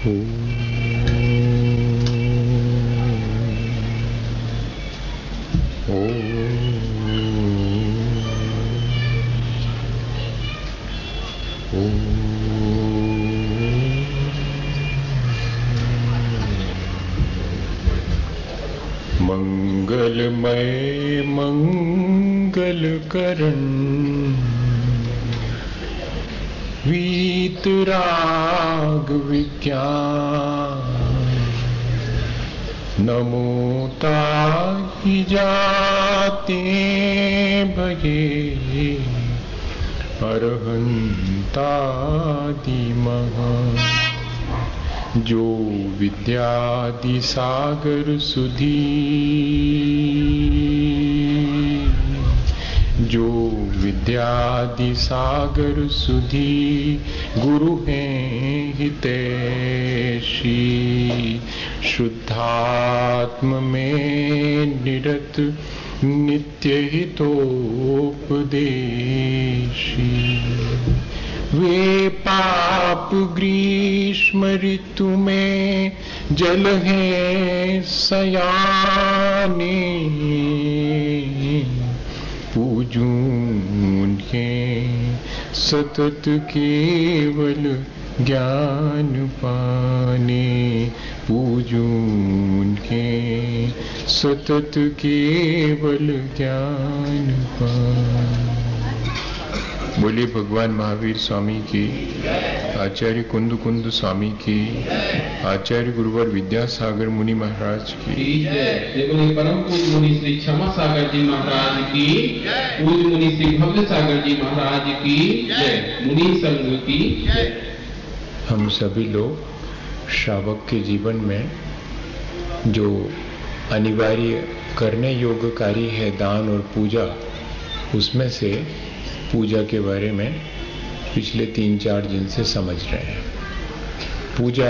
मंगलमय मंगल करण वीतराग विज्ञान नमो ताहि जाते भये अरहंतादि महा जो विद्यादि सागर सुधी जो विद्यादि सागर सुधी गुरु हैं हितैषी शुद्धात्म में निरत नित्य हितोपदेशी वे पाप ग्रीष्म ऋतु में जल हैं सयाने पूजूं उन्हें सतत केवल ज्ञान पाने पूजूं उन्हें सतत केवल ज्ञान पाने। बोलिए भगवान महावीर स्वामी की, आचार्य कुंद कुंद स्वामी की, आचार्य गुरुवर विद्यासागर मुनि महाराज की, परम पूज्य मुनि श्री क्षमा सागर जी महाराज की, पूज्य मुनि श्री भव्य सागर जी महाराज की जय, मुनि संघ की जय। हम सभी लोग श्रावक के जीवन में जो अनिवार्य करने योग्य कार्य है दान और पूजा, उसमें से पूजा के बारे में पिछले 3-4 दिन से समझ रहे हैं। पूजा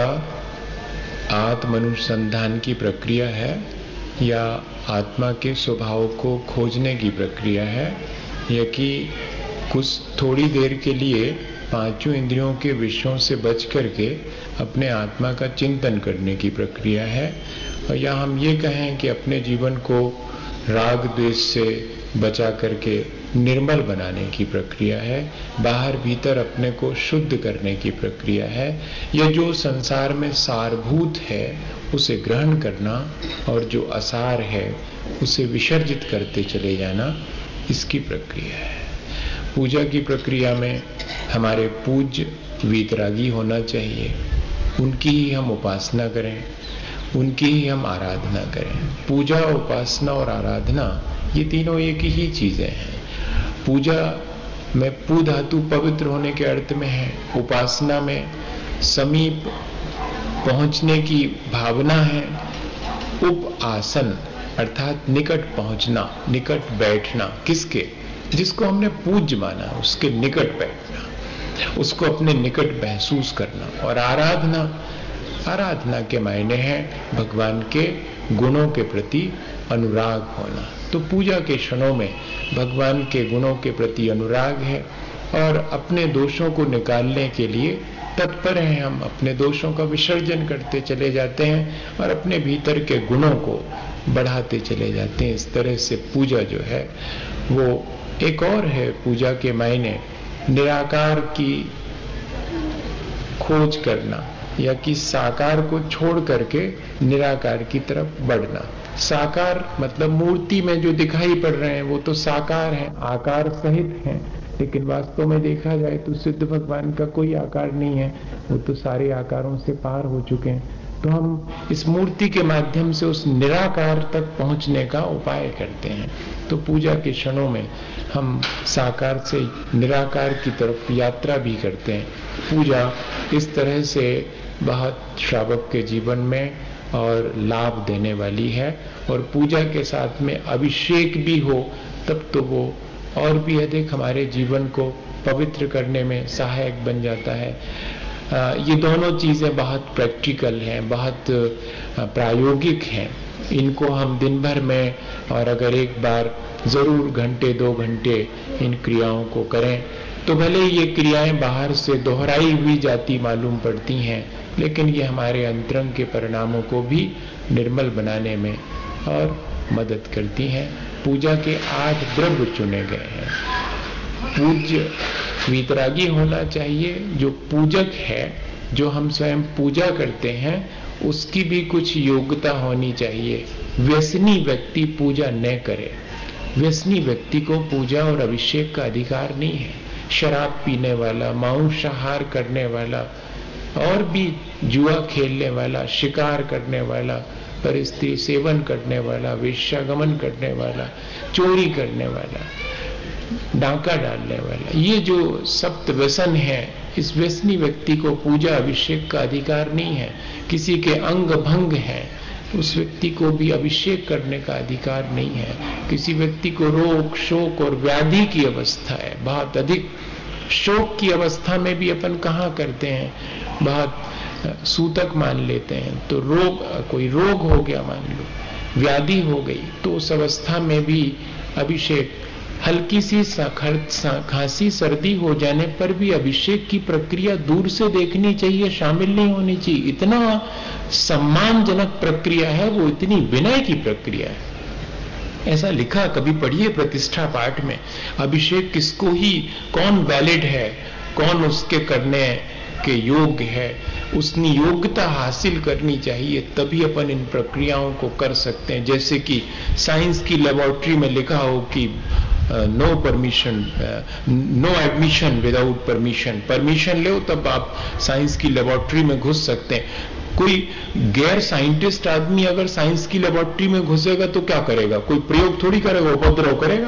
आत्मानुसंधान की प्रक्रिया है या आत्मा के स्वभाव को खोजने की प्रक्रिया है, या कि कुछ थोड़ी देर के लिए पांचों इंद्रियों के विषयों से बच करके अपने आत्मा का चिंतन करने की प्रक्रिया है, और या हम ये कहें कि अपने जीवन को राग द्वेष से बचा करके निर्मल बनाने की प्रक्रिया है, बाहर भीतर अपने को शुद्ध करने की प्रक्रिया है। यह जो संसार में सारभूत है उसे ग्रहण करना और जो असार है उसे विसर्जित करते चले जाना, इसकी प्रक्रिया है। पूजा की प्रक्रिया में हमारे पूज्य वीतरागी होना चाहिए, उनकी ही हम उपासना करें, उनकी ही हम आराधना करें। पूजा, उपासना और आराधना ये तीनों एक ही चीजें हैं। पूजा में पू धातु पवित्र होने के अर्थ में है, उपासना में समीप पहुंचने की भावना है, उप आसन अर्थात निकट पहुंचना, निकट बैठना, किसके, जिसको हमने पूज्य माना उसके निकट बैठना, उसको अपने निकट महसूस करना। और आराधना, आराधना के मायने हैं भगवान के गुणों के प्रति अनुराग होना। तो पूजा के क्षणों में भगवान के गुणों के प्रति अनुराग है और अपने दोषों को निकालने के लिए तत्पर हैं। हम अपने दोषों का विसर्जन करते चले जाते हैं और अपने भीतर के गुणों को बढ़ाते चले जाते हैं। इस तरह से पूजा जो है वो एक और है। पूजा के मायने निराकार की खोज करना या कि साकार को छोड़ करके निराकार की तरफ बढ़ना। साकार मतलब मूर्ति में जो दिखाई पड़ रहे हैं वो तो साकार हैं, आकार सहित हैं, लेकिन वास्तव में देखा जाए तो सिद्ध भगवान का कोई आकार नहीं है, वो तो सारे आकारों से पार हो चुके हैं। तो हम इस मूर्ति के माध्यम से उस निराकार तक पहुंचने का उपाय करते हैं। तो पूजा के क्षणों में हम साकार से निराकार की तरफ यात्रा भी करते हैं। पूजा इस तरह से बहुत श्रावक के जीवन में और लाभ देने वाली है, और पूजा के साथ में अभिषेक भी हो तब तो वो और भी अधिक हमारे जीवन को पवित्र करने में सहायक बन जाता है। ये दोनों चीजें बहुत प्रैक्टिकल हैं, बहुत प्रायोगिक हैं। इनको हम दिन भर में और अगर एक बार जरूर घंटे 2 घंटे इन क्रियाओं को करें तो भले ये क्रियाएं बाहर से दोहराई हुई जाती मालूम पड़ती हैं, लेकिन ये हमारे अंतरंग के परिणामों को भी निर्मल बनाने में और मदद करती हैं। पूजा के 8 द्रव्य चुने गए हैं। पूज्य वीतरागी होना चाहिए। जो पूजक है, जो हम स्वयं पूजा करते हैं, उसकी भी कुछ योग्यता होनी चाहिए। व्यसनी व्यक्ति पूजा न करे। व्यसनी व्यक्ति को पूजा और अभिषेक का अधिकार नहीं है। शराब पीने वाला, मांसाहार करने वाला, और भी जुआ खेलने वाला, शिकार करने वाला, परिस्त्री सेवन करने वाला, वेश्यागमन करने वाला, चोरी करने वाला, डाका डालने वाला, ये जो सप्त व्यसन है, इस व्यसनी व्यक्ति को पूजा अभिषेक का अधिकार नहीं है। किसी के अंग भंग है, उस व्यक्ति को भी अभिषेक करने का अधिकार नहीं है। किसी व्यक्ति को रोग, शोक और व्याधि की अवस्था है, बहुत अधिक शोक की अवस्था में भी अपन कहाँ करते हैं, बहुत सूतक मान लेते हैं। तो कोई रोग हो गया, मान लो व्याधि हो गई, तो उस अवस्था में भी अभिषेक, हल्की सी खांसी सर्दी हो जाने पर भी अभिषेक की प्रक्रिया दूर से देखनी चाहिए, शामिल नहीं होनी चाहिए। इतना सम्मानजनक प्रक्रिया है वो, इतनी विनय की प्रक्रिया है। ऐसा लिखा, कभी पढ़िए प्रतिष्ठा पाठ में, अभिषेक किसको ही, कौन वैलिड है, कौन उसके करने के योग्य है, उसकी योग्यता हासिल करनी चाहिए, तभी अपन इन प्रक्रियाओं को कर सकते हैं। जैसे कि साइंस की लेबोरेटरी में लिखा हो कि no permission, no admission without permission. Permission लो तब आप साइंस की लेबोरेटरी में घुस सकते हैं। कोई गैर साइंटिस्ट आदमी अगर साइंस की लेबोरेटरी में घुसेगा तो क्या करेगा? कोई प्रयोग थोड़ी करेगा, उपद्रव करेगा।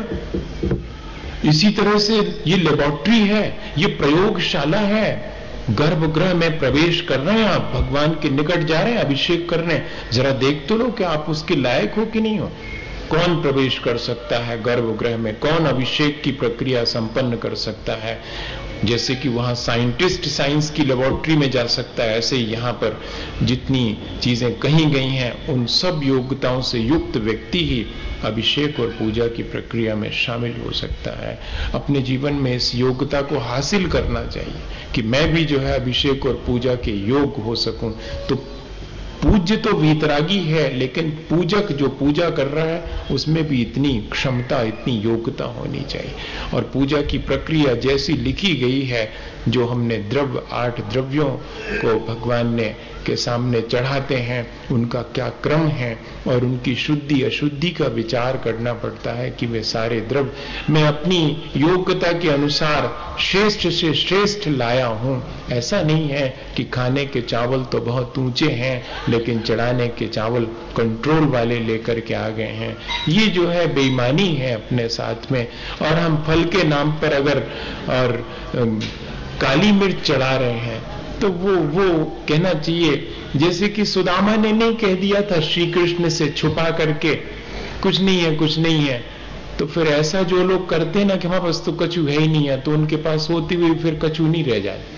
इसी तरह से ये लेबोरेटरी है, ये प्रयोगशाला है। गर्भगृह में प्रवेश कर रहे हैं आप, भगवान के निकट जा रहे हैं, अभिषेक कर रहे हैं, जरा देख तो लो कि आप उसके लायक हो कि नहीं हो। कौन प्रवेश कर सकता है गर्भगृह में, कौन अभिषेक की प्रक्रिया संपन्न कर सकता है। जैसे कि वहां साइंटिस्ट साइंस की लेबोरेटरी में जा सकता है, ऐसे ही यहाँ पर जितनी चीजें कही गई हैं, उन सब योग्यताओं से युक्त व्यक्ति ही अभिषेक और पूजा की प्रक्रिया में शामिल हो सकता है। अपने जीवन में इस योग्यता को हासिल करना चाहिए कि मैं भी जो है अभिषेक और पूजा के योग्य हो सकूं। तो पूज्य तो वीतरागी है, लेकिन पूजक जो पूजा कर रहा है उसमें भी इतनी क्षमता, इतनी योग्यता होनी चाहिए। और पूजा की प्रक्रिया जैसी लिखी गई है, जो हमने 8 द्रव्यों को भगवान ने के सामने चढ़ाते हैं, उनका क्या क्रम है और उनकी शुद्धि अशुद्धि का विचार करना पड़ता है कि वे सारे द्रव्य मैं अपनी योग्यता के अनुसार श्रेष्ठ से श्रेष्ठ लाया हूं। ऐसा नहीं है कि खाने के चावल तो बहुत ऊंचे हैं, लेकिन चढ़ाने के चावल कंट्रोल वाले लेकर के आ गए हैं। ये जो है बेईमानी है अपने साथ में। और हम फल के नाम पर अगर और काली मिर्च चढ़ा रहे हैं तो वो कहना चाहिए, जैसे कि सुदामा ने नहीं कह दिया था श्री कृष्ण से छुपा करके, कुछ नहीं है, कुछ नहीं है। तो फिर ऐसा जो लोग करते हैं ना कि हमारे पास तो कछु है ही नहीं है, तो उनके पास होती हुई फिर कछु नहीं रह जाए।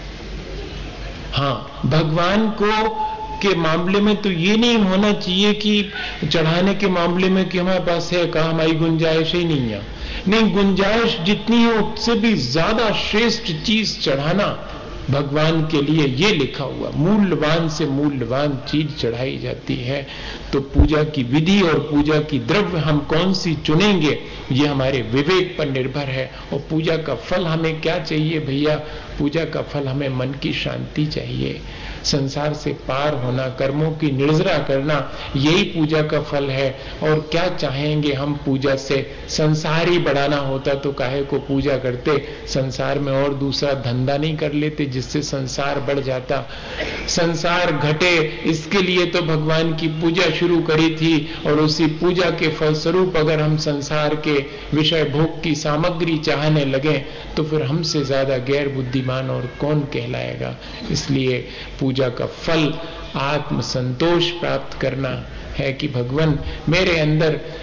हाँ, भगवान को के मामले में तो ये नहीं होना चाहिए कि चढ़ाने के मामले में कि हमारे पास है, कहा हमारी गुंजाइश ही नहीं है। नहीं, गुंजाइश जितनी है उससे भी ज्यादा श्रेष्ठ चीज चढ़ाना भगवान के लिए ये लिखा हुआ। मूल्यवान से मूल्यवान चीज चढ़ाई जाती है। तो पूजा की विधि और पूजा की द्रव्य हम कौन सी चुनेंगे, ये हमारे विवेक पर निर्भर है। और पूजा का फल हमें क्या चाहिए भैया? पूजा का फल हमें मन की शांति चाहिए, संसार से पार होना, कर्मों की निर्जरा करना, यही पूजा का फल है। और क्या चाहेंगे हम पूजा से? संसार ही बढ़ाना होता तो काहे को पूजा करते? संसार में और दूसरा धंधा नहीं कर लेते जिससे संसार बढ़ जाता? संसार घटे इसके लिए तो भगवान की पूजा शुरू करी थी। और उसी पूजा के फलस्वरूप अगर हम संसार के विषय भोग की सामग्री चाहने लगे तो फिर हमसे ज्यादा गैर बुद्धिमान और कौन कहलाएगा। इसलिए पूजा का फल आत्म संतोष प्राप्त करना है कि भगवान मेरे अंदर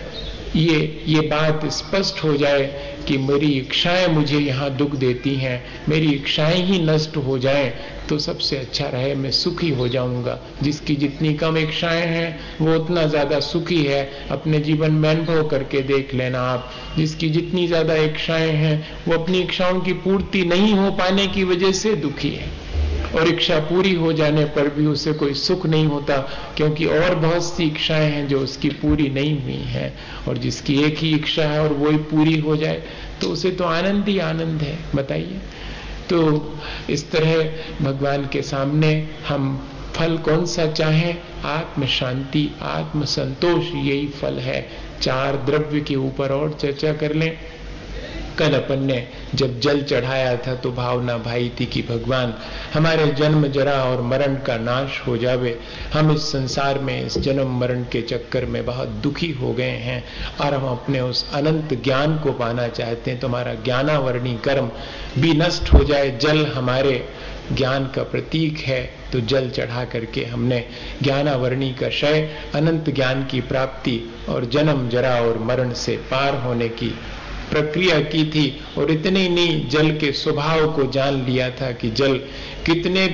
ये बात स्पष्ट हो जाए कि मेरी इच्छाएं मुझे यहाँ दुख देती हैं, मेरी इच्छाएं ही नष्ट हो जाएं तो सबसे अच्छा रहे, मैं सुखी हो जाऊंगा। जिसकी जितनी कम इच्छाएं हैं वो उतना ज्यादा सुखी है। अपने जीवन में अनुभव करके देख लेना आप। जिसकी जितनी ज्यादा इच्छाएं हैं वो अपनी इच्छाओं की पूर्ति नहीं हो पाने की वजह से दुखी है, और इच्छा पूरी हो जाने पर भी उसे कोई सुख नहीं होता, क्योंकि और बहुत सी इच्छाएं हैं जो उसकी पूरी नहीं हुई हैं। और जिसकी एक ही इच्छा है और वो ही पूरी हो जाए तो उसे तो आनंद ही आनंद है। बताइए। तो इस तरह भगवान के सामने हम फल कौन सा चाहें? आत्म शांति, आत्म संतोष, यही फल है। 4 द्रव्य के ऊपर और चर्चा कर लें। कल अपन ने जब जल चढ़ाया था तो भावना भाई थी कि भगवान हमारे जन्म जरा और मरण का नाश हो जावे। हम इस संसार में इस जन्म मरण के चक्कर में बहुत दुखी हो गए हैं और हम अपने उस अनंत ज्ञान को पाना चाहते हैं। तो हमारा ज्ञानावर्णी कर्म भी नष्ट हो जाए। जल हमारे ज्ञान का प्रतीक है, तो जल चढ़ा करके हमने ज्ञानावर्णी का क्षय, अनंत ज्ञान की प्राप्ति और जन्म जरा और मरण से पार होने की प्रक्रिया की थी। और इतने ही नहीं, जल के स्वभाव को जान लिया था कि जल कितने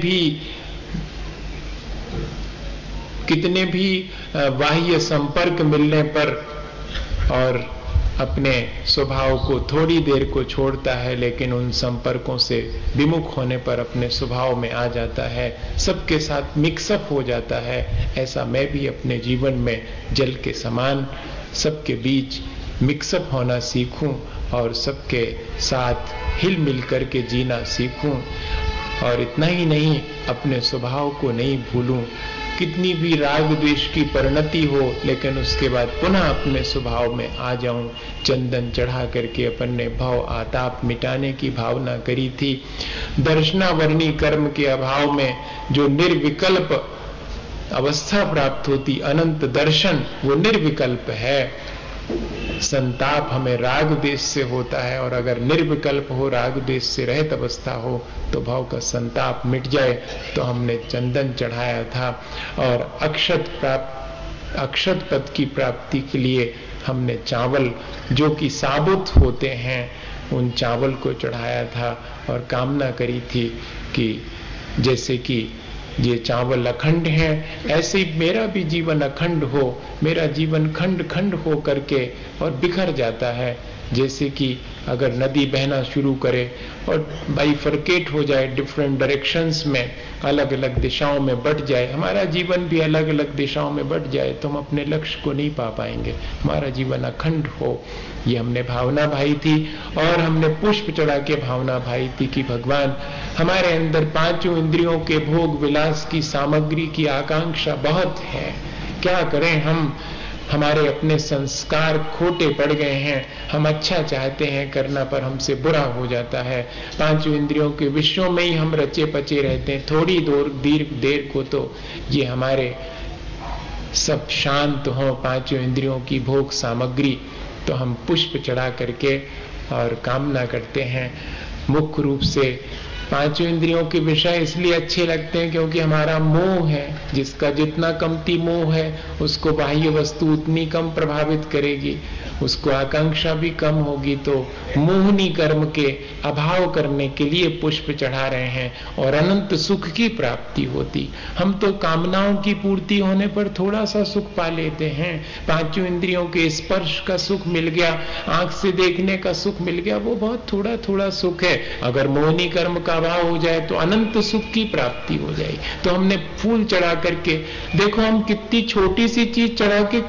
भी बाह्य संपर्क मिलने पर और अपने स्वभाव को थोड़ी देर को छोड़ता है, लेकिन उन संपर्कों से विमुख होने पर अपने स्वभाव में आ जाता है, सबके साथ मिक्सअप हो जाता है। ऐसा मैं भी अपने जीवन में जल के समान सबके बीच मिक्सअप होना सीखूं और सबके साथ हिल मिल करके जीना सीखूं। और इतना ही नहीं, अपने स्वभाव को नहीं भूलूं। कितनी भी राग द्वेष की परिणति हो, लेकिन उसके बाद पुनः अपने स्वभाव में आ जाऊं। चंदन चढ़ा करके अपन ने भव आताप मिटाने की भावना करी थी। दर्शनावर्णी कर्म के अभाव में जो निर्विकल्प अवस्था प्राप्त होती, अनंत दर्शन, वो निर्विकल्प है। संताप हमें राग देश से होता है, और अगर निर्विकल्प हो, राग देश से रहित अवस्था हो, तो भाव का संताप मिट जाए। तो हमने चंदन चढ़ाया था और अक्षत पद की प्राप्ति के लिए हमने चावल जो कि साबुत होते हैं उन चावल को चढ़ाया था और कामना करी थी कि जैसे कि ये चावल अखंड हैं, ऐसे ही मेरा भी जीवन अखंड हो। मेरा जीवन खंड खंड हो करके और बिखर जाता है। जैसे कि अगर नदी बहना शुरू करे और बाइफरकेट हो जाए, डिफरेंट डायरेक्शंस में, अलग अलग दिशाओं में बढ़ जाए, हमारा जीवन भी अलग अलग दिशाओं में बढ़ जाए तो हम अपने लक्ष्य को नहीं पा पाएंगे। हमारा जीवन अखंड हो, ये हमने भावना भाई थी। और हमने पुष्प चढ़ा के भावना भाई थी कि भगवान हमारे अंदर 5 इंद्रियों के भोग विलास की सामग्री की आकांक्षा बहुत है। क्या करें हम? हमारे अपने संस्कार खोटे पड़ गए हैं। हम अच्छा चाहते हैं करना, पर हमसे बुरा हो जाता है। 5 इंद्रियों के विषयों में ही हम रचे पचे रहते हैं। थोड़ी देर को तो ये हमारे सब शांत हो, 5 इंद्रियों की भोग सामग्री, तो हम पुष्प चढ़ा करके और कामना करते हैं। मुख्य रूप से 5 इंद्रियों के विषय इसलिए अच्छे लगते हैं क्योंकि हमारा मोह है। जिसका जितना कमती मोह है उसको बाह्य वस्तु उतनी कम प्रभावित करेगी, उसको आकांक्षा भी कम होगी। तो मोहनी कर्म के अभाव करने के लिए पुष्प चढ़ा रहे हैं और अनंत सुख की प्राप्ति होती। हम तो कामनाओं की पूर्ति होने पर थोड़ा सा सुख पा लेते हैं। 5 इंद्रियों के स्पर्श का सुख मिल गया, आंख से देखने का सुख मिल गया, वो बहुत थोड़ा थोड़ा सुख है। अगर मोहनी कर्म का अभाव हो जाए तो अनंत सुख की प्राप्ति हो जाएगी। तो हमने फूल चढ़ा करके, देखो हम कितनी छोटी सी चीज चढ़ा के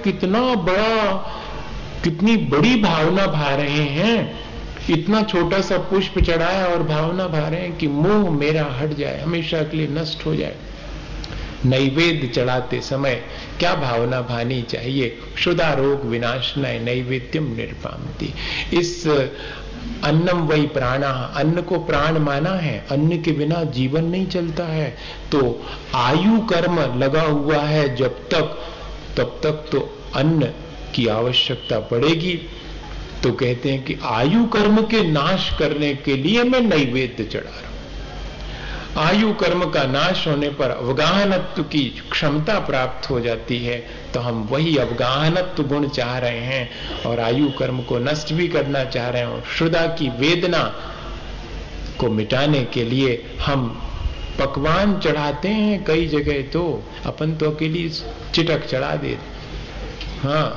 कितनी बड़ी भावना भा रहे हैं। इतना छोटा सा पुष्प चढ़ाया और भावना भा रहे हैं कि मोह मेरा हट जाए, हमेशा के लिए नष्ट हो जाए। नैवेद्य चढ़ाते समय क्या भावना भानी चाहिए? क्षुधा रोग विनाशनाय नैवेद्यम निर्पामति। इस अन्नम वही प्राणा, अन्न को प्राण माना है। अन्न के बिना जीवन नहीं चलता है। तो आयु कर्म लगा हुआ है तब तक तो अन्न की आवश्यकता पड़ेगी। तो कहते हैं कि आयु कर्म के नाश करने के लिए मैं नैवेद्य चढ़ा रहा हूं। आयु कर्म का नाश होने पर अवगाहनत्व की क्षमता प्राप्त हो जाती है। तो हम वही अवगाहनत्व गुण चाह रहे हैं और आयु कर्म को नष्ट भी करना चाह रहे हैं। और क्षुधा की वेदना को मिटाने के लिए हम पकवान चढ़ाते हैं कई जगह, तो अपन तो अकेली चिटक चढ़ा दे। हाँ,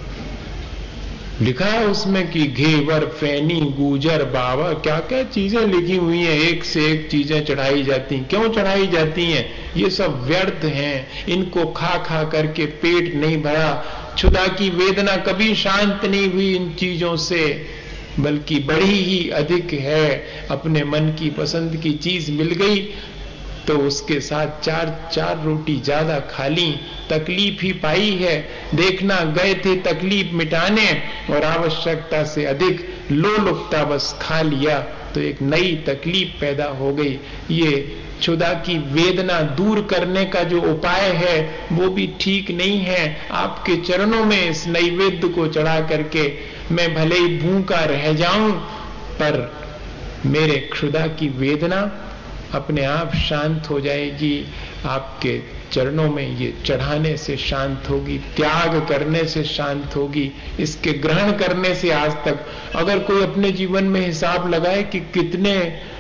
लिखा है उसमें कि घेवर, फैनी, गूजर, बावर, क्या क्या चीजें लिखी हुई हैं, एक से एक चीजें चढ़ाई जाती हैं। क्यों चढ़ाई जाती हैं? ये सब व्यर्थ हैं, इनको खा खा करके पेट नहीं भरा। क्षुधा की वेदना कभी शांत नहीं हुई इन चीजों से, बल्कि बढ़ी ही अधिक है। अपने मन की पसंद की चीज मिल गई तो उसके साथ चार रोटी ज्यादा खा ली, तकलीफ ही पाई है। देखना गए थे तकलीफ मिटाने और आवश्यकता से अधिक लोलुपता बस खा लिया तो एक नई तकलीफ पैदा हो गई। ये क्षुधा की वेदना दूर करने का जो उपाय है वो भी ठीक नहीं है। आपके चरणों में इस नैवेद्य को चढ़ा करके मैं भले ही भूखा रह जाऊं, पर मेरे क्षुधा की वेदना अपने आप शांत हो जाएगी। आपके चरणों में ये चढ़ाने से शांत होगी, त्याग करने से शांत होगी, इसके ग्रहण करने से। आज तक अगर कोई अपने जीवन में हिसाब लगाए कि कितने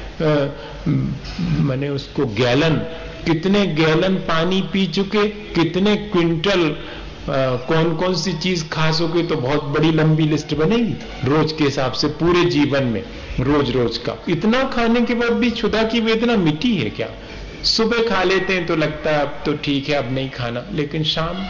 मैंने उसको कितने गैलन पानी पी चुके, कितने क्विंटल कौन कौन सी चीज खा सके, तो बहुत बड़ी लंबी लिस्ट बनेगी रोज के हिसाब से, पूरे जीवन में रोज रोज का। इतना खाने के बाद भी क्षुधा की वेदना मिटी है क्या? सुबह खा लेते हैं तो लगता है अब तो ठीक है, अब नहीं खाना, लेकिन शाम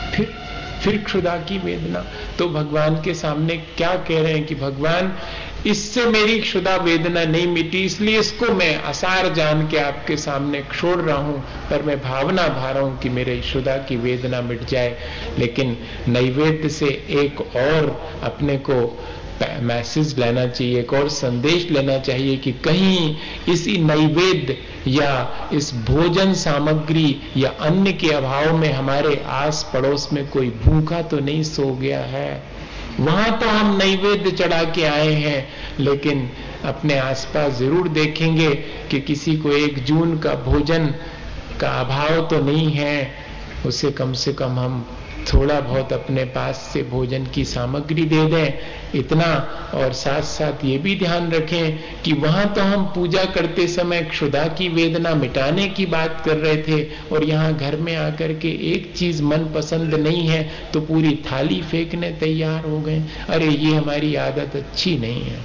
फिर क्षुधा की वेदना। तो भगवान के सामने क्या कह रहे हैं कि भगवान, इससे मेरी क्षुधा वेदना नहीं मिटी, इसलिए इसको मैं आसार जान के आपके सामने छोड़ रहा हूं, पर मैं भावना भा रहा हूं कि मेरी क्षुधा की वेदना मिट जाए। लेकिन नैवेद्य से एक और अपने को मैसेज लेना चाहिए, एक और संदेश लेना चाहिए कि कहीं इसी नैवेद्य या इस भोजन सामग्री या अन्न के अभाव में हमारे आस पड़ोस में कोई भूखा तो नहीं सो गया है। वहां तो हम नैवेद्य चढ़ा के आए हैं, लेकिन अपने आसपास जरूर देखेंगे कि किसी को 1 जून का भोजन का अभाव तो नहीं है। उसे कम से कम हम थोड़ा बहुत अपने पास से भोजन की सामग्री दे दें, इतना। और साथ साथ ये भी ध्यान रखें कि वहां तो हम पूजा करते समय क्षुधा की वेदना मिटाने की बात कर रहे थे, और यहाँ घर में आकर के एक चीज मन पसंद नहीं है तो पूरी थाली फेंकने तैयार हो गए। अरे ये हमारी आदत अच्छी नहीं है।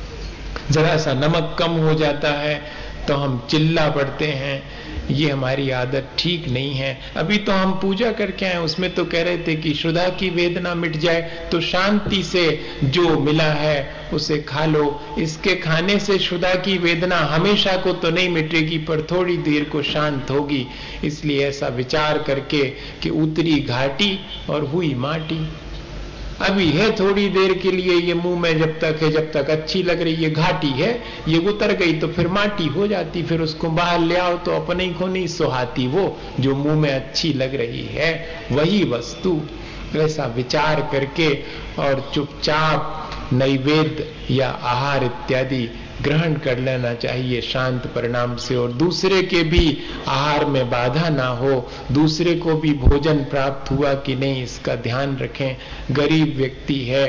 जरा सा नमक कम हो जाता है तो हम चिल्ला पड़ते हैं, ये हमारी आदत ठीक नहीं है। अभी तो हम पूजा करके आए, उसमें तो कह रहे थे कि क्षुधा की वेदना मिट जाए तो शांति से जो मिला है उसे खा लो। इसके खाने से क्षुधा की वेदना हमेशा को तो नहीं मिटेगी, पर थोड़ी देर को शांत होगी। इसलिए ऐसा विचार करके कि उतरी घाटी और हुई माटी, अभी है थोड़ी देर के लिए ये मुंह में जब तक है, जब तक अच्छी लग रही है, घाटी है, ये उतर गई तो फिर माटी हो जाती, फिर उसको बाहर ले आओ तो अपने को नहीं सुहाती वो जो मुंह में अच्छी लग रही है वही वस्तु। ऐसा विचार करके और चुपचाप नैवेद्य या आहार इत्यादि ग्रहण कर लेना चाहिए शांत परिणाम से, और दूसरे के भी आहार में बाधा ना हो, दूसरे को भी भोजन प्राप्त हुआ कि नहीं इसका ध्यान रखें। गरीब व्यक्ति है,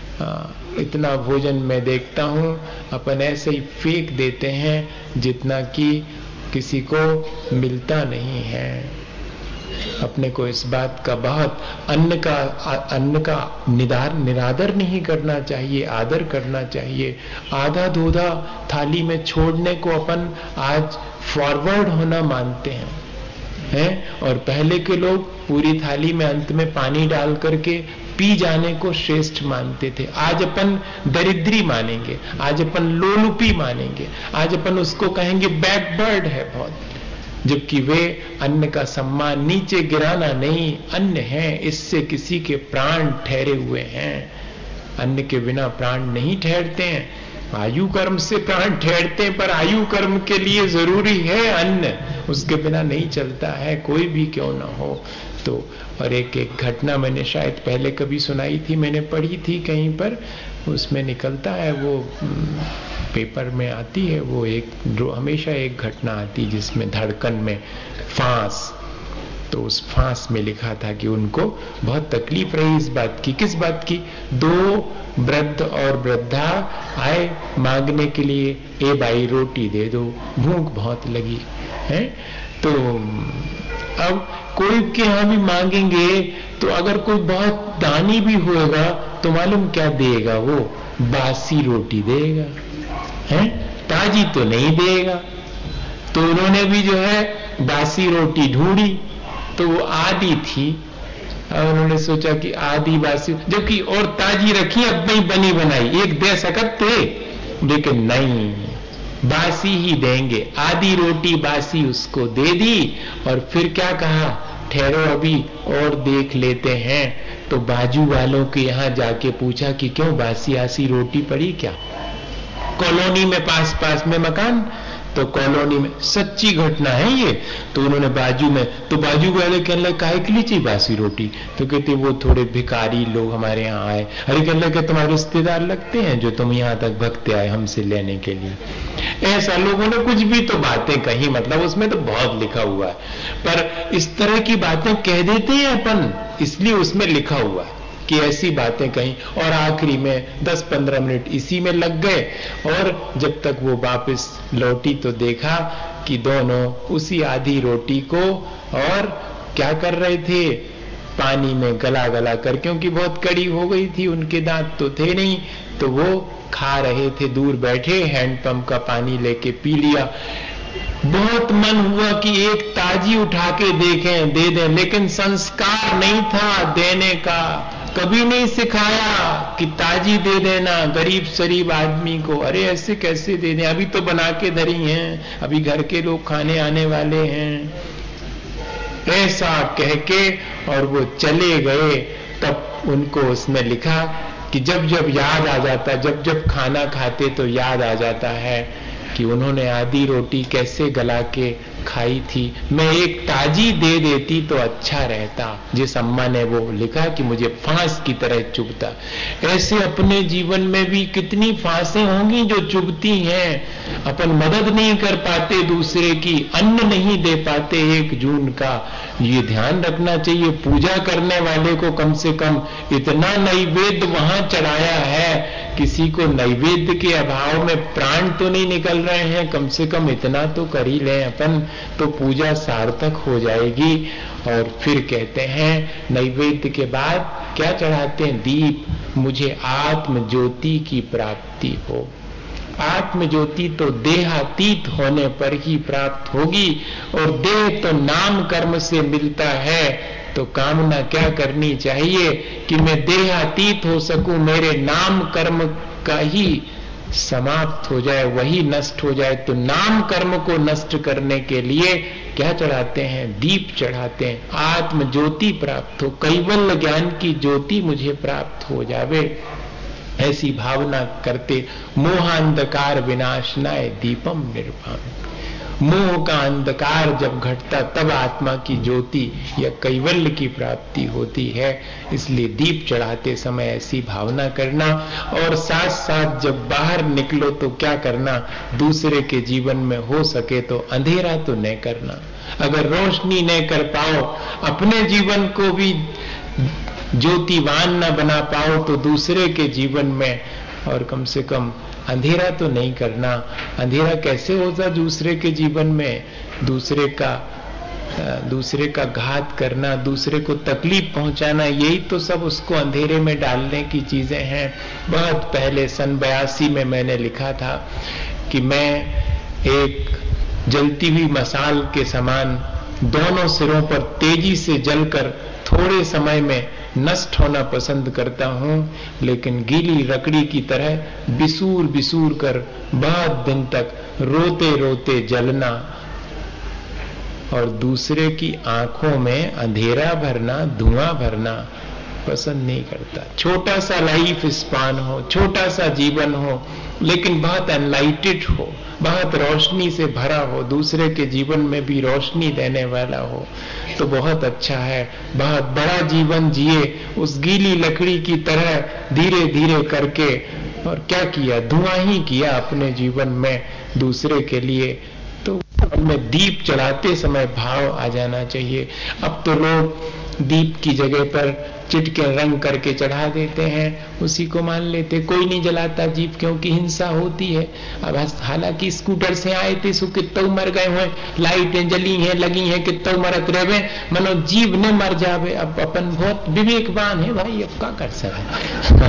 इतना भोजन मैं देखता हूं अपन ऐसे ही फेंक देते हैं जितना कि किसी को मिलता नहीं है। अपने को इस बात का बहुत अन्न का निरादर नहीं करना चाहिए, आदर करना चाहिए। आधा धूधा थाली में छोड़ने को अपन आज फॉरवर्ड होना मानते हैं, और पहले के लोग पूरी थाली में अंत में पानी डाल करके पी जाने को श्रेष्ठ मानते थे। आज अपन दरिद्री मानेंगे, आज अपन लोलुपी मानेंगे, आज अपन उसको कहेंगे बैकबर्ड है बहुत, जबकि वे अन्न का सम्मान नीचे गिराना नहीं, अन्न है, इससे किसी के प्राण ठहरे हुए हैं। अन्न के बिना प्राण नहीं ठहरते हैं, आयु कर्म से प्राण ठहरते हैं, पर आयु कर्म के लिए जरूरी है अन्न, उसके बिना नहीं चलता है, कोई भी क्यों ना हो। तो और एक घटना मैंने शायद पहले कभी सुनाई थी, मैंने पढ़ी थी कहीं पर, उसमें निकलता है वो पेपर में आती है वो हमेशा एक घटना आती जिसमें धड़कन में फांस, तो उस फांस में लिखा था कि उनको बहुत तकलीफ रही इस बात की। किस बात की? 2 वृद्ध और वृद्धा आए मांगने के लिए, ए भाई रोटी दे दो, भूख बहुत लगी है। तो अब कोई के यहाँ भी मांगेंगे तो अगर कोई बहुत दानी भी होगा तो मालूम क्या देगा? वो बासी रोटी देगा, है, ताजी तो नहीं देगा। तो उन्होंने भी जो है बासी रोटी ढूंढी, तो वो आधी थी और उन्होंने सोचा कि आधी बासी, जबकि और ताजी रखी अब नहीं बनी बनाई, एक दे सकते, लेकिन नहीं, बासी ही देंगे। आधी रोटी बासी उसको दे दी और फिर क्या कहा, ठहरो अभी और देख लेते हैं। तो बाजू वालों के यहाँ जाके पूछा कि क्यों बासी आसी रोटी पड़ी क्या? कॉलोनी में पास में मकान, तो कॉलोनी में, सच्ची घटना है ये। तो उन्होंने बाजू वाले कहने लगे काहे के लिए चाहिए बासी रोटी? तो कहते वो थोड़े भिखारी लोग हमारे यहाँ आए। अरे कहने लगे तुम्हारे रिश्तेदार लगते हैं जो तुम यहाँ तक भगते आए हमसे लेने के लिए? ऐसा लोगों ने कुछ भी तो बातें कही, मतलब उसमें तो बहुत लिखा हुआ है, पर इस तरह की बातें कह देते हैं अपन, इसलिए उसमें लिखा हुआ है कि ऐसी बातें कहीं। और आखिरी में 10-15 मिनट इसी में लग गए और जब तक वो वापस लौटी तो देखा कि दोनों उसी आधी रोटी को और क्या कर रहे थे, पानी में गला कर, क्योंकि बहुत कड़ी हो गई थी, उनके दांत तो थे नहीं, तो वो खा रहे थे, दूर बैठे हैंडपंप का पानी लेके पी लिया। बहुत मन हुआ कि एक ताजी उठा के देखें, दे दें, लेकिन संस्कार नहीं था देने का, कभी नहीं सिखाया कि ताजी दे देना गरीब शरीब आदमी को। अरे ऐसे कैसे दे दें, अभी तो बना के धरी हैं, अभी घर के लोग खाने आने वाले हैं, ऐसा कह के और वो चले गए। तब उनको उसमें लिखा कि जब जब याद आ जाता, जब जब खाना खाते तो याद आ जाता है कि उन्होंने आधी रोटी कैसे गला के खाई थी, मैं एक ताजी दे देती तो अच्छा रहता। जिस अम्मा ने वो लिखा कि मुझे फांस की तरह चुभता, ऐसे अपने जीवन में भी कितनी फांसें होंगी जो चुभती हैं। अपन मदद नहीं कर पाते दूसरे की, अन्न नहीं दे पाते 1 जून का, ये ध्यान रखना चाहिए। पूजा करने वाले को कम से कम इतना नैवेद्य वहां चढ़ाया है, किसी को नैवेद्य के अभाव में प्राण तो नहीं निकल रहे हैं, कम से कम इतना तो कर ही लें अपन, तो पूजा सार्थक हो जाएगी। और फिर कहते हैं नैवेद्य के बाद क्या चढ़ाते हैं? दीप, मुझे आत्म ज्योति की प्राप्ति हो। आत्म ज्योति तो देहातीत होने पर ही प्राप्त होगी, और देह तो नाम कर्म से मिलता है। तो कामना क्या करनी चाहिए कि मैं देहातीत हो सकूं, मेरे नाम कर्म का ही समाप्त हो जाए, वही नष्ट हो जाए। तो नाम कर्म को नष्ट करने के लिए क्या चढ़ाते हैं? दीप चढ़ाते हैं। आत्म ज्योति प्राप्त हो, कैवल्य ज्ञान की ज्योति मुझे प्राप्त हो जावे, ऐसी भावना करते। मोहांधकार विनाशनाय दीपम निर्वाण, मोह का अंधकार जब घटता तब आत्मा की ज्योति या कैवल्य की प्राप्ति होती है। इसलिए दीप चढ़ाते समय ऐसी भावना करना, और साथ साथ जब बाहर निकलो तो क्या करना, दूसरे के जीवन में हो सके तो अंधेरा तो न करना। अगर रोशनी न कर पाओ, अपने जीवन को भी ज्योतिवान न बना पाओ, तो दूसरे के जीवन में और कम से कम अंधेरा तो नहीं करना। अंधेरा कैसे होता दूसरे के जीवन में? दूसरे का घात करना, दूसरे को तकलीफ पहुंचाना, यही तो सब उसको अंधेरे में डालने की चीजें हैं। बहुत पहले सन 82 में मैंने लिखा था कि मैं एक जलती हुई मसाल के समान दोनों सिरों पर तेजी से जलकर थोड़े समय में नष्ट होना पसंद करता हूं, लेकिन गीली लकड़ी की तरह बिसूर कर बहुत दिन तक रोते रोते जलना और दूसरे की आंखों में अंधेरा भरना, धुआं भरना पसंद नहीं करता। छोटा सा लाइफ स्पान हो, छोटा सा जीवन हो, लेकिन बहुत एनलाइटेड हो, बहुत रोशनी से भरा हो, दूसरे के जीवन में भी रोशनी देने वाला हो, तो बहुत अच्छा है। बहुत बड़ा जीवन जिए, उस गीली लकड़ी की तरह धीरे धीरे करके और क्या किया, धुआं ही किया अपने जीवन में दूसरे के लिए। तो हमें दीप चढ़ाते समय भाव आ जाना चाहिए। अब तो लोग दीप की जगह पर चिटके रंग करके चढ़ा देते हैं, उसी को मान लेते, कोई नहीं जलाता दीप क्योंकि हिंसा होती है। अब हालांकि स्कूटर से आए थे सो कितना मर गए हुए, लाइटें जली हैं लगी हैं, कितना मरत रहे, मनो जीव ने मर जावे। अब अपन बहुत विवेकवान है भाई, अब क्या कर सकते।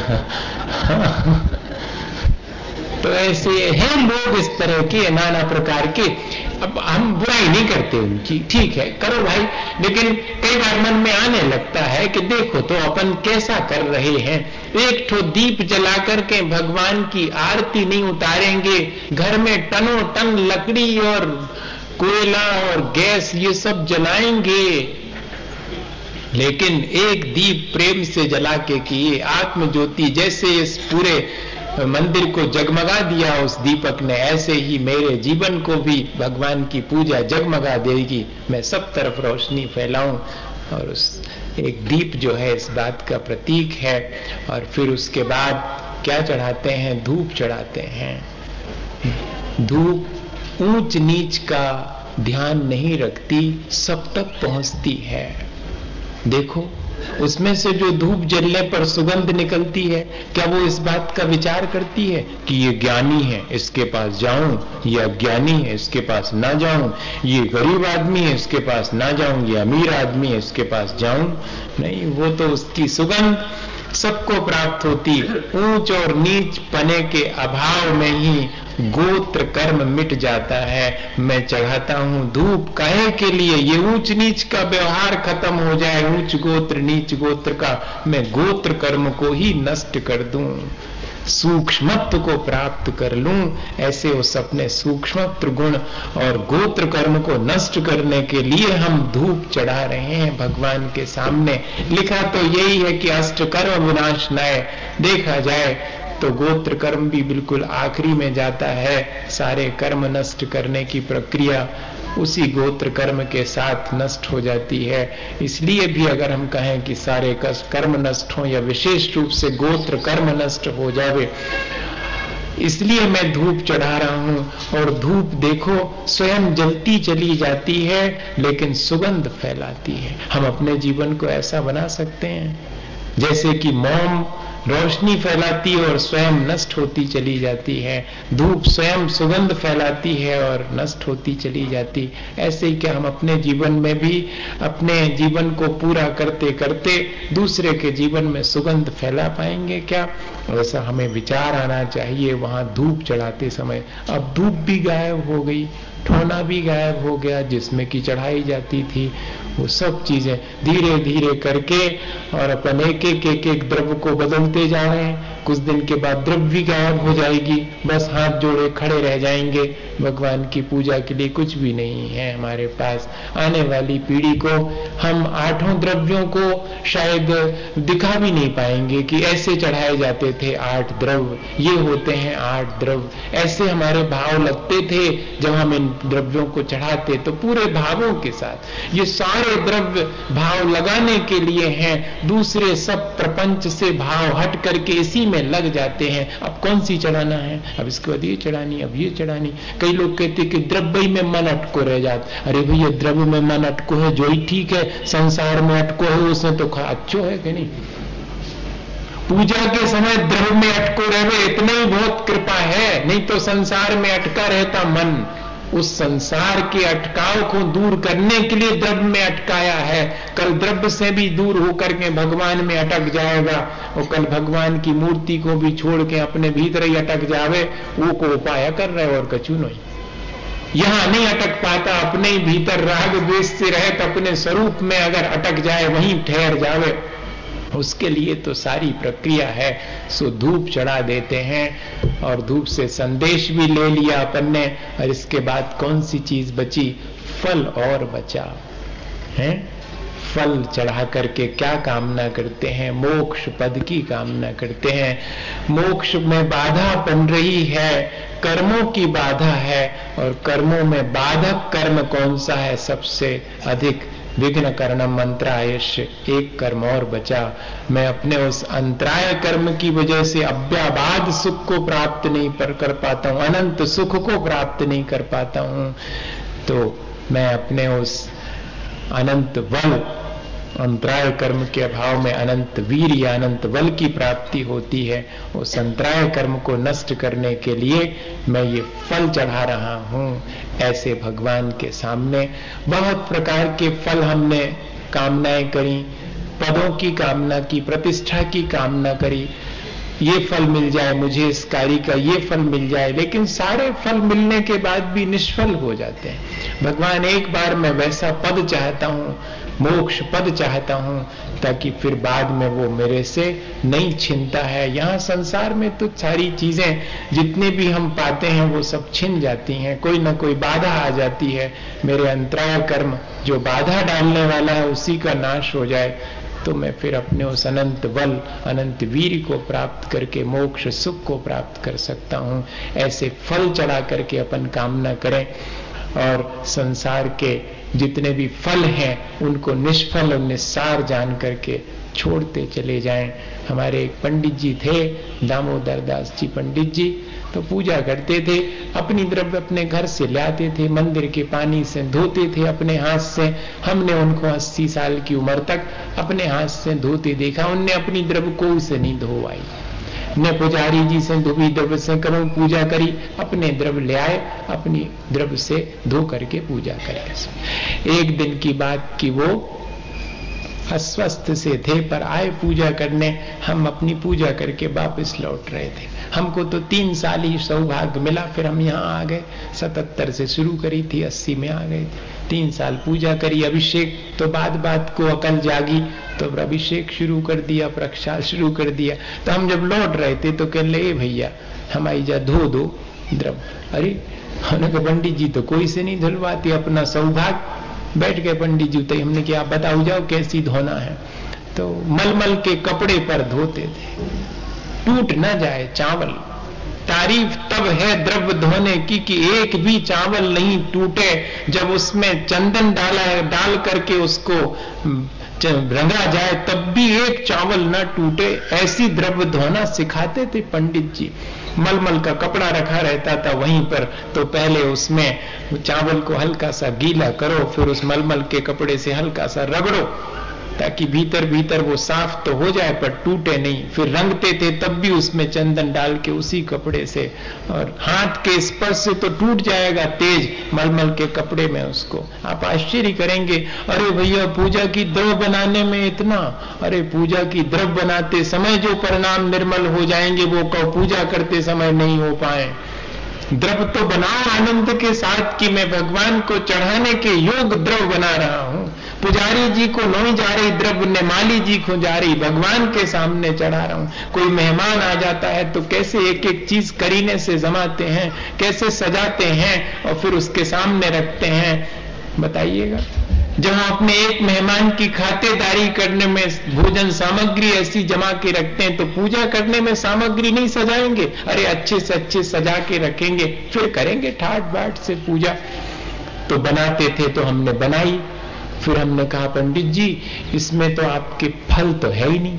तो ऐसे हैं लोग इस तरह के नाना प्रकार के। अब हम बुराई नहीं करते उनकी, ठीक है करो भाई, लेकिन कई बार मन में आने लगता है कि देखो तो अपन कैसा कर रहे हैं। एक ठो दीप जला करके भगवान की आरती नहीं उतारेंगे, घर में टनों टन लकड़ी और कोयला और गैस ये सब जलाएंगे, लेकिन एक दीप प्रेम से जला के किए, आत्म ज्योति जैसे इस पूरे मंदिर को जगमगा दिया उस दीपक ने, ऐसे ही मेरे जीवन को भी भगवान की पूजा जगमगा देगी। मैं सब तरफ रोशनी फैलाऊं, और उस एक दीप जो है इस बात का प्रतीक है। और फिर उसके बाद क्या चढ़ाते हैं, धूप चढ़ाते हैं। धूप ऊंच नीच का ध्यान नहीं रखती, सब तक पहुंचती है। देखो उसमें से जो धूप जलने पर सुगंध निकलती है, क्या वो इस बात का विचार करती है कि ये ज्ञानी है इसके पास जाऊं, ये अज्ञानी है इसके पास ना जाऊं, ये गरीब आदमी है इसके पास ना जाऊं, ये अमीर आदमी है इसके पास जाऊं? नहीं, वो तो उसकी सुगंध सबको प्राप्त होती। ऊंच और नीच पने के अभाव में ही गोत्र कर्म मिट जाता है। मैं चढ़ाता हूं धूप काहे के लिए, ये ऊंच नीच का व्यवहार खत्म हो जाए, ऊंच गोत्र नीच गोत्र का, मैं गोत्र कर्म को ही नष्ट कर दूं, सूक्ष्मत्व को प्राप्त कर लूं। ऐसे उस अपने सूक्ष्मत्व गुण और गोत्र कर्म को नष्ट करने के लिए हम धूप चढ़ा रहे हैं भगवान के सामने। लिखा तो यही है कि अष्ट कर्म विनाशनाय, देखा जाए तो गोत्र कर्म भी बिल्कुल आखिरी में जाता है। सारे कर्म नष्ट करने की प्रक्रिया उसी गोत्र कर्म के साथ नष्ट हो जाती है। इसलिए भी अगर हम कहें कि सारे कर्म नष्ट हो या विशेष रूप से गोत्र कर्म नष्ट हो जावे, इसलिए मैं धूप चढ़ा रहा हूं। और धूप देखो स्वयं जलती चली जाती है लेकिन सुगंध फैलाती है। हम अपने जीवन को ऐसा बना सकते हैं जैसे कि मोम रोशनी फैलाती है और स्वयं नष्ट होती चली जाती है, धूप स्वयं सुगंध फैलाती है और नष्ट होती चली जाती। ऐसे ही क्या हम अपने जीवन में भी अपने जीवन को पूरा करते करते दूसरे के जीवन में सुगंध फैला पाएंगे क्या? ऐसा हमें विचार आना चाहिए वहां धूप चढ़ाते समय। अब धूप भी गायब हो गई, ठोना भी गायब हो गया जिसमें की चढ़ाई जाती थी, वो सब चीजें धीरे धीरे करके और अपन एक एक द्रव्य को बदलते जा रहे हैं। कुछ दिन के बाद द्रव्य भी गायब हो जाएगी, बस हाथ जोड़े खड़े रह जाएंगे। भगवान की पूजा के लिए कुछ भी नहीं है हमारे पास। आने वाली पीढ़ी को हम आठों द्रव्यों को शायद दिखा भी नहीं पाएंगे कि ऐसे चढ़ाए जाते थे 8 द्रव्य, ये होते हैं 8 द्रव्य। ऐसे हमारे भाव लगते थे जब हम इन द्रव्यों को चढ़ाते, तो पूरे भावों के साथ। ये सारे द्रव्य भाव लगाने के लिए हैं, दूसरे सब प्रपंच से भाव हट करके इसी में लग जाते हैं। अब कौन सी चढ़ाना है, अब इसके बाद ये चढ़ानी, अब ये चढ़ानी। कई लोग कहते कि द्रव्य में मन अटको रह जाता। अरे भैया द्रव्य में मन अटको है जो ही ठीक है, संसार में अटको है उसने तो अच्छो है कि नहीं। पूजा के समय द्रव्य में अटको रहे इतना ही बहुत कृपा है, नहीं तो संसार में अटका रहता मन। उस संसार के अटकाव को दूर करने के लिए द्रव्य में अटकाया है। कल द्रव्य से भी दूर होकर के भगवान में अटक जाएगा, और कल भगवान की मूर्ति को भी छोड़ के अपने भीतर ही अटक जावे, वो को उपाय कर रहे और कछु नहीं। यहां नहीं अटक पाता, अपने ही भीतर राग द्वेष से रहे तो अपने स्वरूप में अगर अटक जाए वहीं ठहर जावे, उसके लिए तो सारी प्रक्रिया है। सो धूप चढ़ा देते हैं और धूप से संदेश भी ले लिया अपन ने, और इसके बाद कौन सी चीज बची, फल और बचा है। फल चढ़ा करके क्या कामना करते हैं, मोक्ष पद की कामना करते हैं। मोक्ष में बाधा बन रही है, कर्मों की बाधा है, और कर्मों में बाधक कर्म कौन सा है सबसे अधिक, विघ्न कर्णम अंतरायश्य, एक कर्म और बचा। मैं अपने उस अंतराय कर्म की वजह से अव्याबाद सुख को प्राप्त नहीं कर पाता हूं, अनंत सुख को प्राप्त नहीं कर पाता हूं। तो मैं अपने उस अनंत बल, अंतराय कर्म के अभाव में अनंत वीर या अनंत बल की प्राप्ति होती है। उस अंतराय कर्म को नष्ट करने के लिए मैं ये फल चढ़ा रहा हूं। ऐसे भगवान के सामने बहुत प्रकार के फल हमने कामनाएं करी, पदों की कामना की, प्रतिष्ठा की कामना करी, ये फल मिल जाए मुझे, इस कार्य का ये फल मिल जाए, लेकिन सारे फल मिलने के बाद भी निष्फल हो जाते हैं। भगवान एक बार मैं वैसा पद चाहता हूं, मोक्ष पद चाहता हूं, ताकि फिर बाद में वो मेरे से नहीं छिनता है। यहाँ संसार में तो सारी चीजें जितने भी हम पाते हैं वो सब छिन जाती हैं, कोई ना कोई बाधा आ जाती है। मेरे अंतराय कर्म जो बाधा डालने वाला है उसी का नाश हो जाए, तो मैं फिर अपने उस अनंत बल, अनंत वीर को प्राप्त करके मोक्ष सुख को प्राप्त कर सकता हूं। ऐसे फल चढ़ा करके अपन कामना करें और संसार के जितने भी फल हैं उनको निष्फल और निस्सार जान करके छोड़ते चले जाएं। हमारे एक पंडित जी थे, दामोदर दास जी पंडित जी, तो पूजा करते थे, अपनी द्रव्य अपने घर से लाते थे, मंदिर के पानी से धोते थे अपने हाथ से। हमने उनको 80 साल की उम्र तक अपने हाथ से धोते देखा, उनने अपनी द्रव्य कोई से नहीं धोवाई, न पुजारी जी से धोबी द्रव्य से करो पूजा करी, अपने द्रव्य ले आए, अपनी द्रव्य से धो करके पूजा करे। एक दिन की बात की वो अस्वस्थ से थे पर आए पूजा करने, हम अपनी पूजा करके वापस लौट रहे थे। हमको तो 3 साल ही सौभाग्य मिला, फिर हम यहाँ आ गए। 77 से शुरू करी थी, 80 में आ गए थे। 3 साल पूजा करी, अभिषेक तो बात को अकल जागी तो अभिषेक शुरू कर दिया, प्रक्षाल शुरू कर दिया। तो हम जब लौट रहे थे तो कह ले भैया हमारी जा धो दो द्रव्य। अरे हमने पंडित जी तो कोई से नहीं धुलवाती, अपना सौभाग्य। बैठ गए पंडित जी, तो हमने क्या बताओ जाओ कैसी धोना है। तो मलमल के कपड़े पर धोते थे, टूट ना जाए चावल। तारीफ तब है द्रव्य धोने की कि एक भी चावल नहीं टूटे, जब उसमें चंदन डाल करके उसको रंगा जाए तब भी एक चावल न टूटे। ऐसी द्रव्य धोना सिखाते थे पंडित जी। मलमल का कपड़ा रखा रहता था वहीं पर, तो पहले उसमें चावल को हल्का सा गीला करो, फिर उस मलमल के कपड़े से हल्का सा रगड़ो, ताकि भीतर वो साफ तो हो जाए पर टूटे नहीं। फिर रंगते थे तब भी उसमें चंदन डाल के उसी कपड़े से, और हाथ के स्पर्श से तो टूट जाएगा तेज मलमल के कपड़े में उसको। आप आश्चर्य करेंगे, अरे भैया पूजा की द्रव्य बनाने में इतना, अरे पूजा की द्रव्य बनाते समय जो परिणाम निर्मल हो जाएंगे वो पूजा करते समय नहीं हो पाए। द्रव्य तो बनाओ आनंद के साथ कि मैं भगवान को चढ़ाने के योग द्रव्य बना रहा हूं। पुजारी जी को नहीं जा रही द्रव्य, नेमाली जी को जा रही, भगवान के सामने चढ़ा रहा हूं। कोई मेहमान आ जाता है तो कैसे एक एक चीज करीने से जमाते हैं, कैसे सजाते हैं और फिर उसके सामने रखते हैं, बताइएगा। जहां अपने एक मेहमान की खातिरदारी करने में भोजन सामग्री ऐसी जमा के रखते हैं, तो पूजा करने में सामग्री नहीं सजाएंगे, अरे अच्छे से अच्छे सजा के रखेंगे, फिर करेंगे ठाट बाट से पूजा। तो बनाते थे तो हमने बनाई, फिर हमने कहा पंडित जी इसमें तो आपके फल तो है ही नहीं।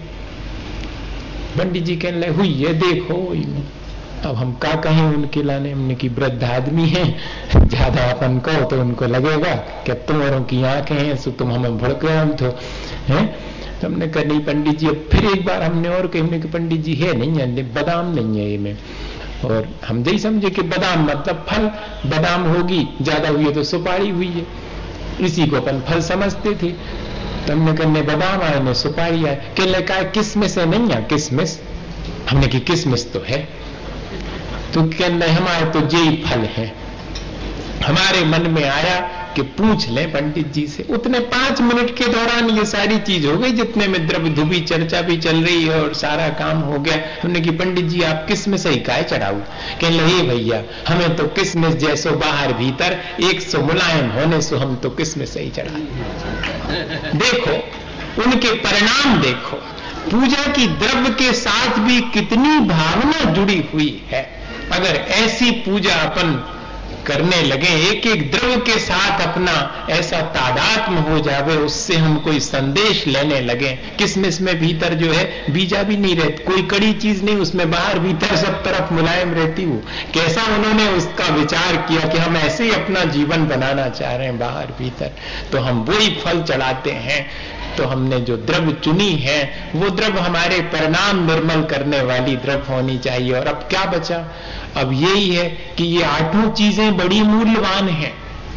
पंडित जी कहने लगे हुई ये देखो। अब हम क्या कहें उनके लाने, हमने की वृद्ध आदमी है, ज्यादा अपन कहो तो उनको लगेगा कि तुम्हारों की आंखें हैं सो तुम हमें भड़के हम तो हैं। तो हमने कहा नहीं पंडित जी। अब फिर एक बार हमने और कही, हमने कहा पंडित जी है नहीं है, बादाम नहीं है ये में। और हम यही समझे कि बादाम मतलब फल, बादाम होगी, ज्यादा हुई है तो सुपारी हुई है, इसी को अपन फल समझते थे। तो हमने कहने बादाम आए ने सुपारी आए, कहने कहा किसमिस है नहीं है किसमिस। हमने की किसमिस तो है, तो कहने हमारे तो यही फल है। हमारे मन में आया कि पूछ लें पंडित जी से। उतने 5 मिनट के दौरान ये सारी चीज हो गई, जितने में द्रव्य धुबी चर्चा भी चल रही है और सारा काम हो गया। हमने कि पंडित जी आप किसमिस ही काय चढ़ाऊ। कहने लगे भैया हमें तो किसमिस जैसो बाहर भीतर 100 मुलायम होने से हम तो किसमिस ही चढ़ा। देखो उनके परिणाम देखो, पूजा की द्रव्य के साथ भी कितनी भावना जुड़ी हुई है। अगर ऐसी पूजा अपन करने लगे, एक एक द्रव्य के साथ अपना ऐसा तादात्म हो जावे, उससे हम कोई संदेश लेने लगे। किसमिस में भीतर जो है बीजा भी नहीं रहती, कोई कड़ी चीज नहीं उसमें, बाहर भीतर सब तरफ मुलायम रहती हूँ। कैसा उन्होंने उसका विचार किया कि हम ऐसे ही अपना जीवन बनाना चाह रहे हैं बाहर भीतर, तो हम वही फल चढ़ाते हैं। तो हमने जो द्रव्य चुनी है वो द्रव्य हमारे परिणाम निर्मल करने वाली द्रव्य होनी चाहिए। और अब क्या बचा? अब यही है कि ये 8 चीजें बड़ी मूल्यवान हैं।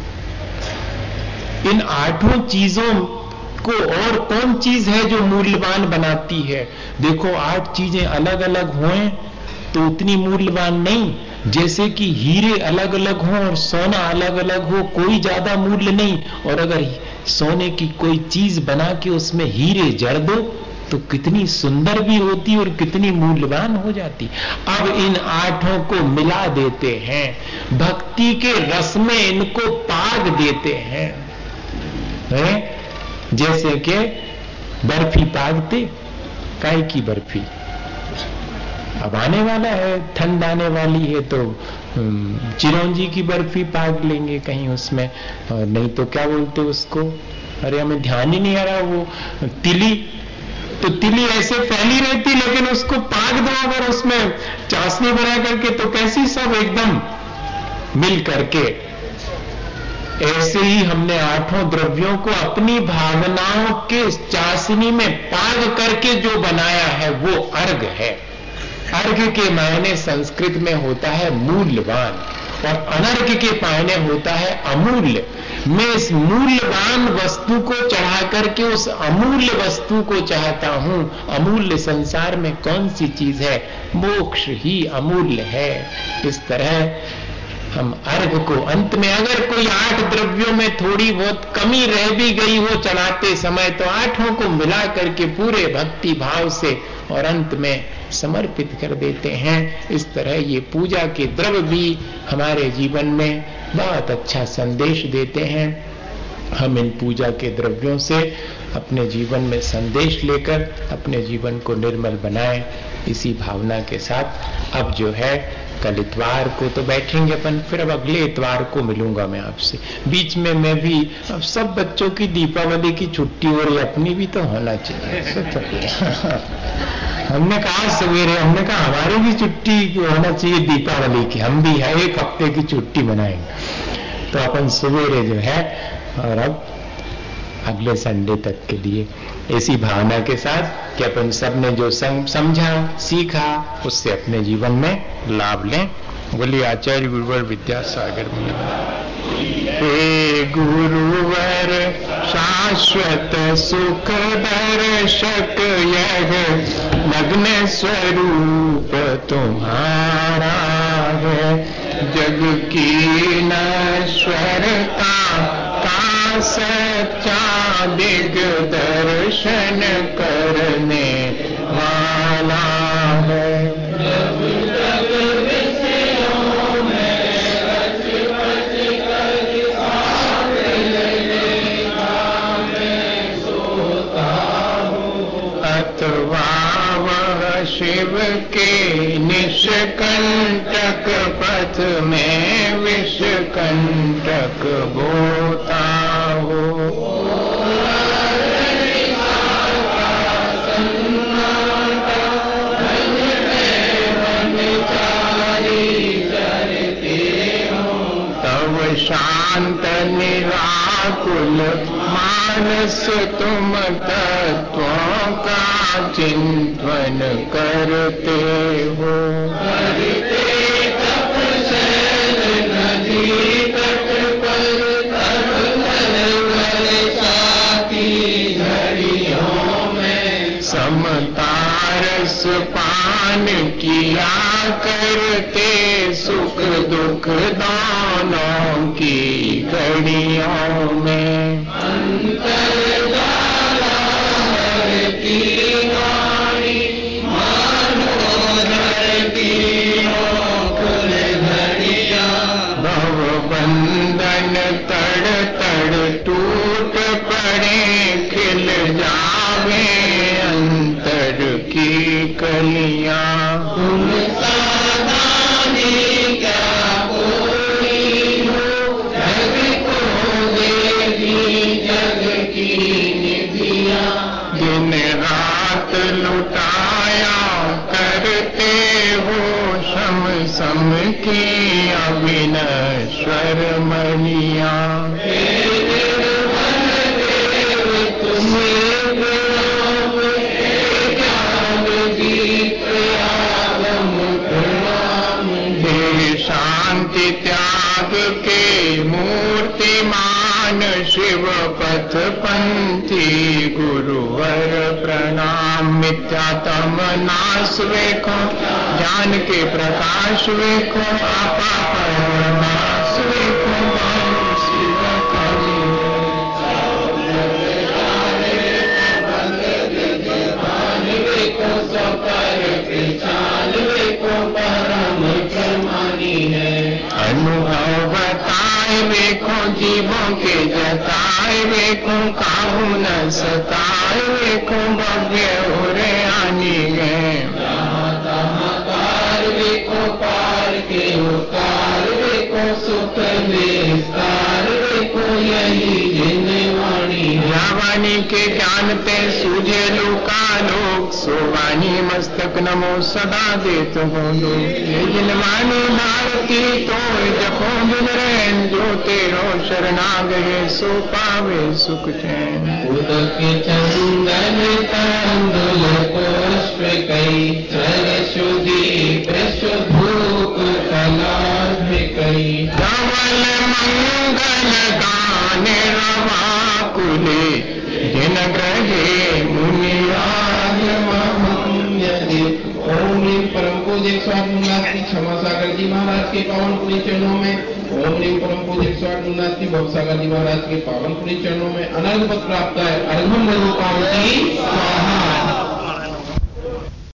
इन 8 चीजों को और कौन चीज है जो मूल्यवान बनाती है? देखो 8 चीजें अलग अलग हों तो उतनी मूल्यवान नहीं, जैसे कि हीरे अलग अलग हों और सोना अलग अलग हो, कोई ज्यादा मूल्य नहीं। और अगर सोने की कोई चीज बना के उसमें हीरे जड़ दो तो कितनी सुंदर भी होती और कितनी मूल्यवान हो जाती। अब इन 8 को मिला देते हैं, भक्ति के रस में इनको पाग देते हैं, जैसे कि बर्फी पागते, काय की बर्फी? अब आने वाला है, ठंड आने वाली है तो चिरौंजी की बर्फी पाग लेंगे कहीं उसमें, और नहीं तो क्या बोलते उसको, अरे हमें ध्यान ही नहीं आ रहा, वो तिली। तो तिली ऐसे फैली रहती, लेकिन उसको पाग दो अगर उसमें चाशनी बना करके तो कैसी सब एकदम मिल करके। ऐसे ही हमने 8 द्रव्यों को अपनी भावनाओं के चाशनी में पाग करके जो बनाया है वो अर्घ है। अर्घ के मायने संस्कृत में होता है मूल्यवान, और अनर्घ के मायने होता है अमूल्य। मैं इस मूल्यवान वस्तु को चढ़ा करके उस अमूल्य वस्तु को चाहता हूं। अमूल्य संसार में कौन सी चीज है? मोक्ष ही अमूल्य है। इस तरह हम अर्घ को अंत में, अगर कोई 8 द्रव्यों में थोड़ी बहुत कमी रह भी गई हो चढ़ाते समय, तो 8 को मिला करके पूरे भक्ति भाव से और अंत में समर्पित कर देते हैं। इस तरह ये पूजा के द्रव्य भी हमारे जीवन में बहुत अच्छा संदेश देते हैं। हम इन पूजा के द्रव्यों से अपने जीवन में संदेश लेकर अपने जीवन को निर्मल बनाएं। इसी भावना के साथ अब जो है कल इतवार को तो बैठेंगे अपन, फिर अब अगले इतवार को मिलूंगा मैं आपसे। बीच में मैं भी, अब सब बच्चों की दीपावली की छुट्टी हो रही, अपनी भी तो होना चाहिए। हमने कहा सवेरे, हमने कहा हमारी भी छुट्टी होना चाहिए दीपावली की, हम भी 1 हफ्ते की छुट्टी मनाएंगे। तो अपन सवेरे जो है, और अब अगले संडे तक के लिए ऐसी भावना के साथ कि अपन सब ने जो समझा सीखा उससे अपने जीवन में लाभ लें। बोलिए आचार्य गुरुवर विद्यासागर महाराज। हे गुरुवर शाश्वत सुख दर्शक, यह नग्न स्वरूप तुम्हारा है। जग की नश्वरता का सच्चा दिग्दर्शन करने वाला है। अथवा वह शिव के निष्कंटक पथ में विषकंटक बोता हो। तब शांत निराकुल मानस तुम तत्वों का चिंतन करते हो। समतारस पान किया करते, सुख दुख दोनों की घड़ियों में। भव बंधन तड़ तड़ टूट पड़े, खिल जावे अंतर की कलियां। लुटाया करते हो शम सम की अविनश्वर मणिया। शांति त्याग के मूर्तिमान शिव पथ पंथी गुरुवर प्रणाम। मिथ्यातम नाश वेखो ज्ञान के प्रकाश वेखो आपा परमास वेखो शिव कवि अनुभव बताए वेखो जीवों के जताए वेखो काहू न सताए वेखो भव्य उरे आनी गए। वेखो पार के उतार वेखो सुख विस्तार वेखो यही जिनवाणी। रावाणी के ज्ञान ते सूझे लोकालोक सोवानी मस्तक नमो सदा देत हो लोग। ये जिनवाणी भारती तो जपो बिन रैन जो तेरो शरणागए सो पावे सुख चैन। उदक चंदन तांदुल पुष्प कई सरस्वदीप धूप कलाभ कई। धवल मंगल गाने रवा कुले जिन ग्रहे मुनियाद महम्यदि। ओम नीम परम पूज्य 108 की क्षमा सागर जी महाराज के पावन पुण्य चरणों में। ओम नीम परम पूज्य 108 की भवसागर जी महाराज के पावन पुण्य चरणों में अनर्घ पद प्राप्त है। अर्घम रूपावती स्वाहा।